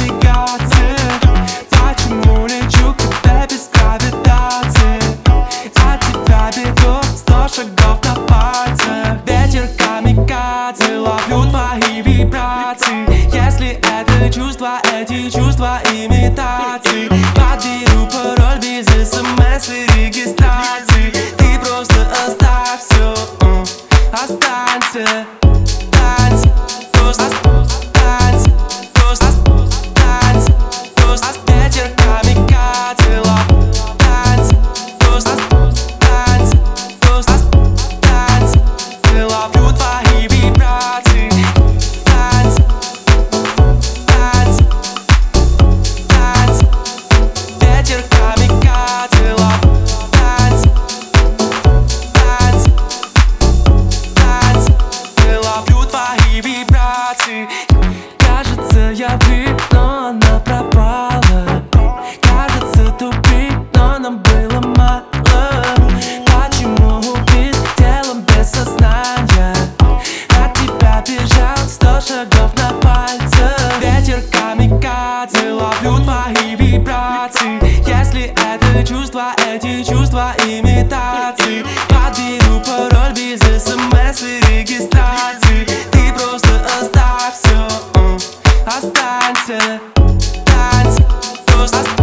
камикадзе. Почему лечу, когда без гравитации? От тебя бегу 100 шагов на пальце. Ветер камикадзе, ловлю твои вибрации. Если это чувства, эти чувства имитации. Подберу пароль без смс и регистрации. Ты просто оставь все, останься. Ветер камикадзе, ловлю твои вибрации. Ветер камикадзе, ловлю твои вибрации. Кажется, я выпил, но она пропала. Кажется, тупик, но нам было мало. Почему убит телом без сознания? От тебя бежал 100 шагов на пальце. Ветер камикадзе, ловлю твои вибрации. Если это чувства, эти чувства имитации. Подберу пароль без смс и регистрации. Ты просто оставь все, останься.